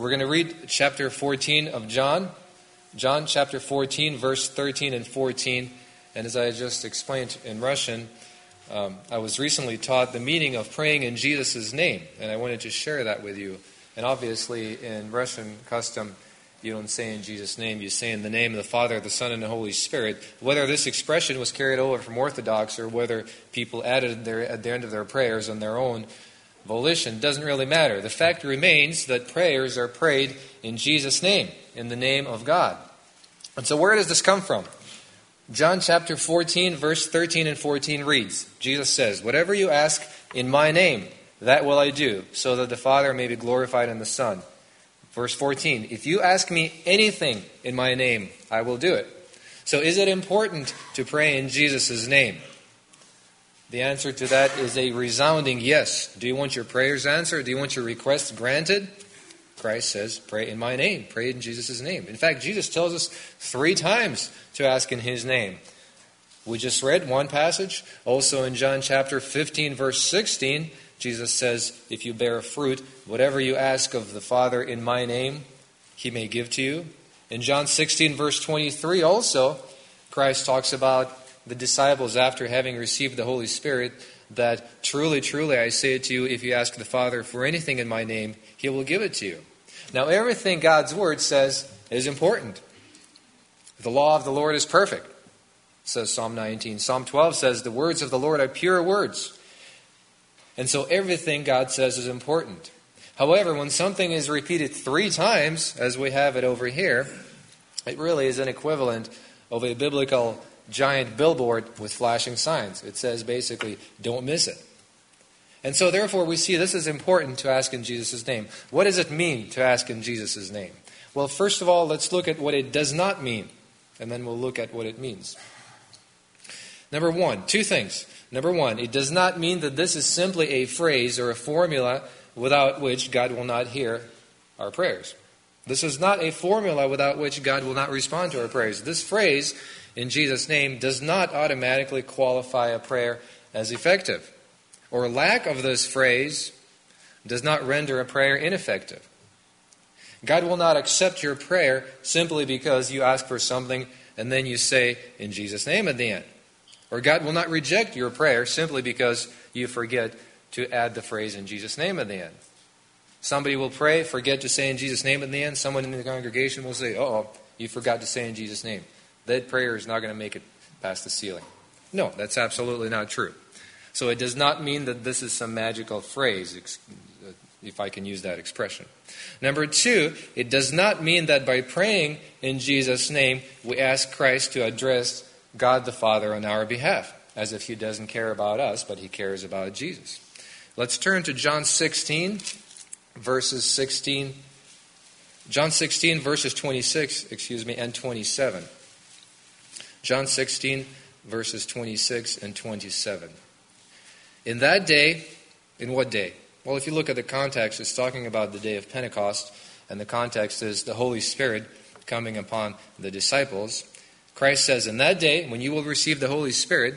We're going to read chapter 14 of John. John chapter 14, verse 13 and 14. And as I just explained in Russian, I was recently taught the meaning of praying in Jesus' name. And I wanted to share that with you. And obviously in Russian custom, you don't say in Jesus' name, you say in the name of the Father, the Son, and the Holy Spirit. Whether this expression was carried over from Orthodox or whether people added it at the end of their prayers on their own volition doesn't really matter. The fact remains that prayers are prayed in Jesus' name, in the name of God. And so where does this come from? John chapter 14, verse 13 and 14 reads, Jesus says, "Whatever you ask in my name, that will I do, so that the Father may be glorified in the Son." Verse 14, "If you ask me anything in my name, I will do it." So is it important to pray in Jesus' name? The answer to that is a resounding yes. Do you want your prayers answered? Do you want your requests granted? Christ says, pray in my name. Pray in Jesus' name. In fact, Jesus tells us 3 times to ask in His name. We just read one passage. Also in John chapter 15, verse 16, Jesus says, if you bear fruit, whatever you ask of the Father in my name, He may give to you. In John 16, verse 23 also, Christ talks about the disciples after having received the Holy Spirit, that truly, truly, I say to you, if you ask the Father for anything in my name, He will give it to you. Now, everything God's Word says is important. The law of the Lord is perfect, says Psalm 19. Psalm 12 says, the words of the Lord are pure words. And so everything God says is important. However, when something is repeated 3 times, as we have it over here, it really is an equivalent of a biblical giant billboard with flashing signs. It says basically, don't miss it. And so therefore we see this is important to ask in Jesus' name. What does it mean to ask in Jesus' name? Well, first of all, let's look at what it does not mean. And then we'll look at what it means. Number 1, 2 things. Number 1, it does not mean that this is simply a phrase or a formula without which God will not hear our prayers. This is not a formula without which God will not respond to our prayers. This phrase, in Jesus' name, does not automatically qualify a prayer as effective. Or lack of this phrase does not render a prayer ineffective. God will not accept your prayer simply because you ask for something and then you say, in Jesus' name at the end. Or God will not reject your prayer simply because you forget to add the phrase, in Jesus' name at the end. Somebody will pray, forget to say in Jesus' name at the end. Someone in the congregation will say, you forgot to say in Jesus' name. That prayer is not going to make it past the ceiling. No, that's absolutely not true. So it does not mean that this is some magical phrase, if I can use that expression. Number 2, it does not mean that by praying in Jesus' name, we ask Christ to address God the Father on our behalf, as if He doesn't care about us, but He cares about Jesus. Let's turn to John 16, verses 16. John 16, verses 26, and 27. John 16, verses 26 and 27. In that day, in what day? Well, if you look at the context, it's talking about the day of Pentecost, and the context is the Holy Spirit coming upon the disciples. Christ says, in that day, when you will receive the Holy Spirit,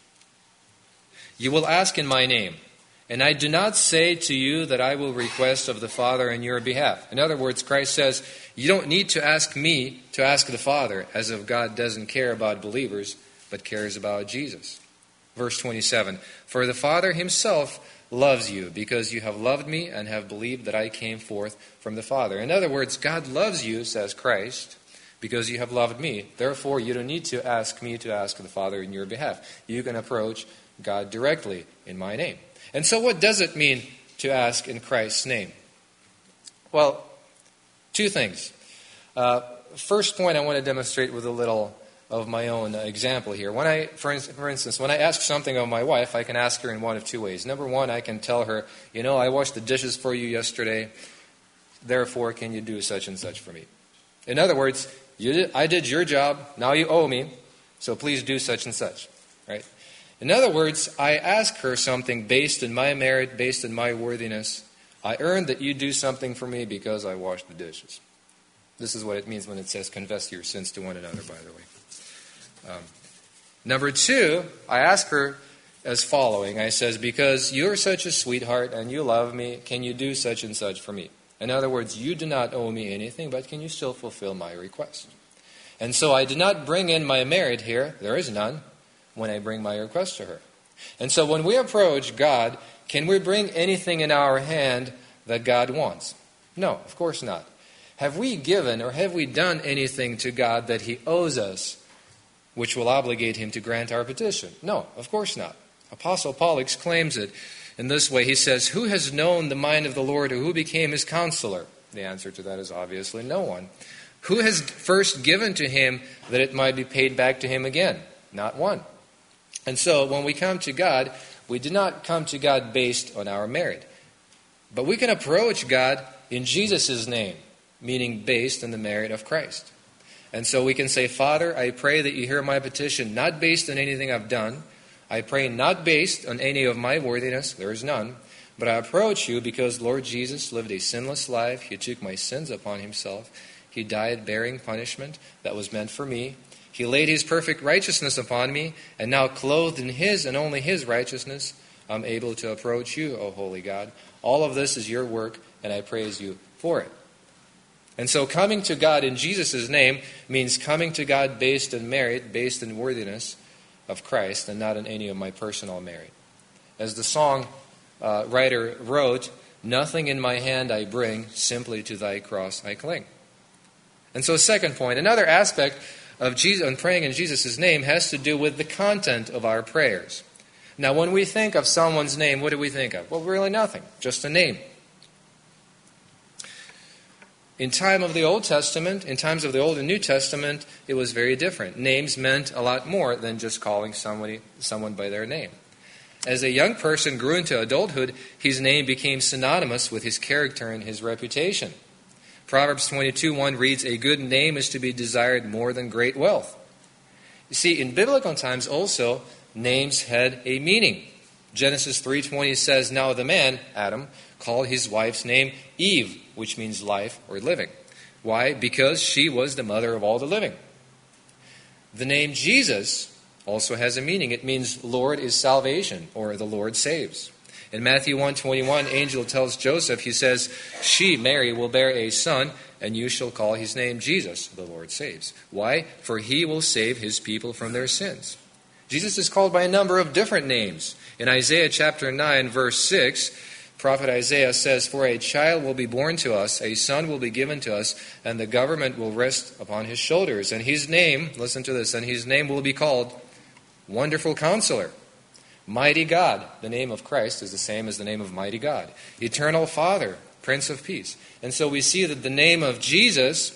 you will ask in my name. And I do not say to you that I will request of the Father in your behalf. In other words, Christ says, you don't need to ask me to ask the Father, as if God doesn't care about believers, but cares about Jesus. Verse 27, for the Father Himself loves you, because you have loved me and have believed that I came forth from the Father. In other words, God loves you, says Christ, because you have loved me. Therefore, you don't need to ask me to ask the Father in your behalf. You can approach God directly in my name. And so what does it mean to ask in Christ's name? Well, 2 things. First point I want to demonstrate with a little of my own example here. For instance, when I ask something of my wife, I can ask her in one of 2 ways. Number 1, I can tell her, I washed the dishes for you yesterday, therefore can you do such and such for me? In other words, I did your job, now you owe me, so please do such and such. Right? In other words, I ask her something based on my merit, based on my worthiness. I earn that you do something for me because I washed the dishes. This is what it means when it says confess your sins to one another, by the way. Number 2, I ask her as following. I says, because you're such a sweetheart and you love me, can you do such and such for me? In other words, you do not owe me anything, but can you still fulfill my request? And so I did not bring in my merit here, there is none, when I bring my request to her. And so when we approach God, can we bring anything in our hand that God wants? No, of course not. Have we given or have we done anything to God that He owes us, which will obligate Him to grant our petition? No, of course not. Apostle Paul exclaims it in this way. He says, "Who has known the mind of the Lord, or who became His counselor?" The answer to that is obviously no one. Who has first given to Him that it might be paid back to Him again? Not one. And so when we come to God, we do not come to God based on our merit. But we can approach God in Jesus' name, meaning based on the merit of Christ. And so we can say, "Father, I pray that you hear my petition, not based on anything I've done. I pray not based on any of my worthiness, there is none, but I approach you because Lord Jesus lived a sinless life. He took my sins upon Himself. He died bearing punishment that was meant for me. He laid His perfect righteousness upon me, and now clothed in His and only His righteousness, I'm able to approach you, O holy God. All of this is your work, and I praise you for it." And so coming to God in Jesus' name means coming to God based on merit, based on worthiness of Christ, and not on any of my personal merit. As the song writer wrote, "Nothing in my hand I bring, simply to thy cross I cling." And so second point, another aspect of praying in Jesus' name has to do with the content of our prayers. Now when we think of someone's name, what do we think of? Well, really nothing, just a name. In times of the Old and New Testament, it was very different. Names meant a lot more than just calling someone by their name. As a young person grew into adulthood, his name became synonymous with his character and his reputation. Proverbs 22:1 reads, "A good name is to be desired more than great wealth." You see, in biblical times also, names had a meaning. Genesis 3:20 says, "Now the man, Adam, called his wife's name Eve," which means life or living. Why? Because she was the mother of all the living. The name Jesus also has a meaning. It means Lord is salvation, or the Lord saves. In Matthew 1:21, angel tells Joseph, he says, "She, Mary, will bear a son, and you shall call his name Jesus, the Lord saves." Why? For he will save his people from their sins. Jesus is called by a number of different names. In Isaiah chapter 9, verse 6, prophet Isaiah says, "For a child will be born to us, a son will be given to us, and the government will rest upon his shoulders. And his name," listen to this, "and his name will be called Wonderful Counselor, Mighty God." The name of Christ is the same as the name of Mighty God. "Eternal Father, Prince of Peace." And so we see that the name of Jesus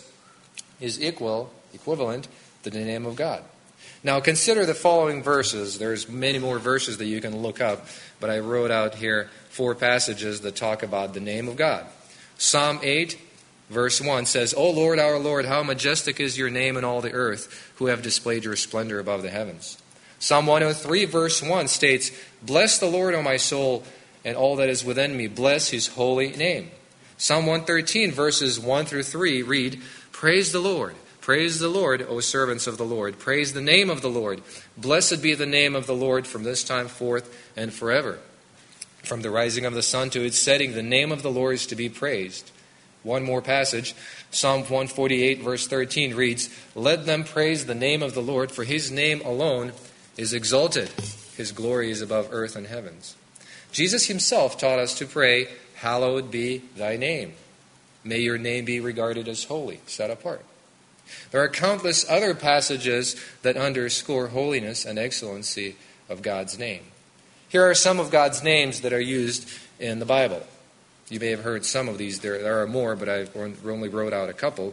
is equivalent to the name of God. Now consider the following verses. There's many more verses that you can look up, but I wrote out here 4 passages that talk about the name of God. Psalm 8, verse 1 says, "O Lord, our Lord, how majestic is your name in all the earth, who have displayed your splendor above the heavens." Psalm 103, verse 1 states, "Bless the Lord, O my soul, and all that is within me. Bless His holy name." Psalm 113, verses 1 through 3 read, "Praise the Lord. Praise the Lord, O servants of the Lord. Praise the name of the Lord. Blessed be the name of the Lord from this time forth and forever. From the rising of the sun to its setting, the name of the Lord is to be praised." One more passage, Psalm 148, verse 13 reads, "Let them praise the name of the Lord, for His name alone is exalted. His glory is above earth and heavens." Jesus Himself taught us to pray, "Hallowed be thy name." May your name be regarded as holy, set apart. There are countless other passages that underscore holiness and excellency of God's name. Here are some of God's names that are used in the Bible. You may have heard some of these. There are more, but I only wrote out a couple.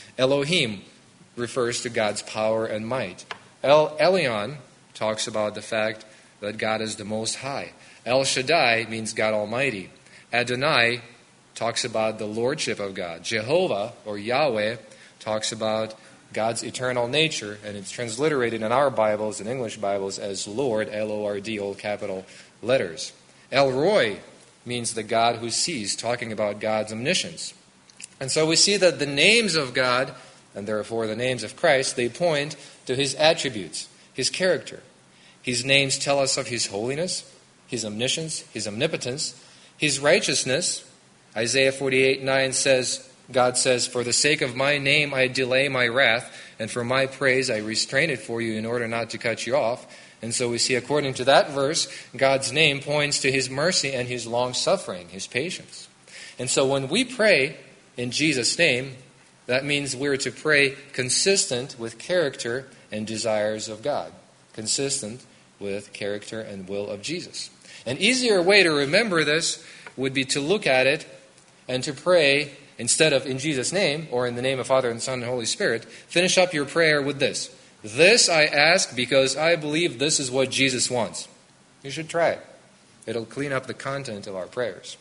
Elohim refers to God's power and might. El Elyon talks about the fact that God is the Most High. El Shaddai means God Almighty. Adonai talks about the lordship of God. Jehovah, or Yahweh, talks about God's eternal nature, and it's transliterated in our Bibles, in English Bibles, as Lord, L-O-R-D, all capital letters. El Roi means the God who sees, talking about God's omniscience. And so we see that the names of God, and therefore the names of Christ, they point to His attributes, His character. His names tell us of His holiness, His omniscience, His omnipotence, His righteousness, Isaiah 48:9 says, God says, "For the sake of my name I delay my wrath, and for my praise I restrain it for you in order not to cut you off." And so we see, according to that verse, God's name points to His mercy and His long-suffering, His patience. And so when we pray in Jesus' name, that means we're to pray consistent with character and desires of God. Consistent with character and will of Jesus. An easier way to remember this would be to look at it and to pray, instead of in Jesus' name, or in the name of Father and Son and Holy Spirit, finish up your prayer with this. This I ask because I believe this is what Jesus wants. You should try it. It'll clean up the content of our prayers.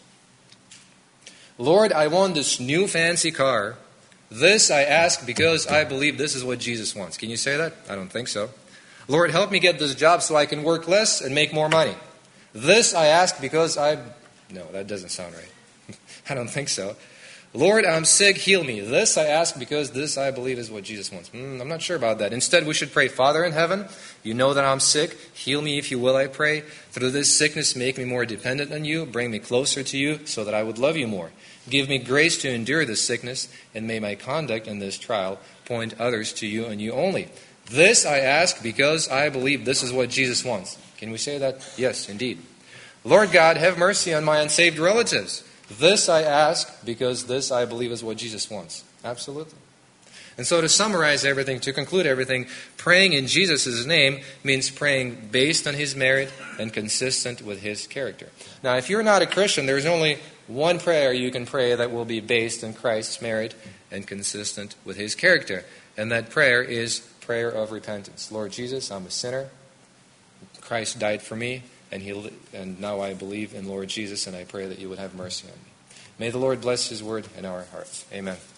Lord, I want this new fancy car. This I ask because I believe this is what Jesus wants. Can you say that? I don't think so. Lord, help me get this job so I can work less and make more money. This I ask because No, that doesn't sound right. I don't think so. Lord, I'm sick, heal me. This I ask because this I believe is what Jesus wants. I'm not sure about that. Instead, we should pray, Father in heaven, you know that I'm sick. Heal me if you will, I pray. Through this sickness, make me more dependent on you. Bring me closer to you so that I would love you more. Give me grace to endure this sickness, and may my conduct in this trial point others to you and you only. This I ask because I believe this is what Jesus wants. Can we say that? Yes, indeed. Lord God, have mercy on my unsaved relatives. This I ask because this I believe is what Jesus wants. Absolutely. And so to summarize everything, to conclude everything, praying in Jesus' name means praying based on His merit and consistent with His character. Now, if you're not a Christian, there's only one prayer you can pray that will be based on Christ's merit and consistent with His character. And that prayer is prayer of repentance. Lord Jesus, I'm a sinner. Christ died for me. And now I believe in Lord Jesus, and I pray that you would have mercy on me. May the Lord bless His word in our hearts. Amen.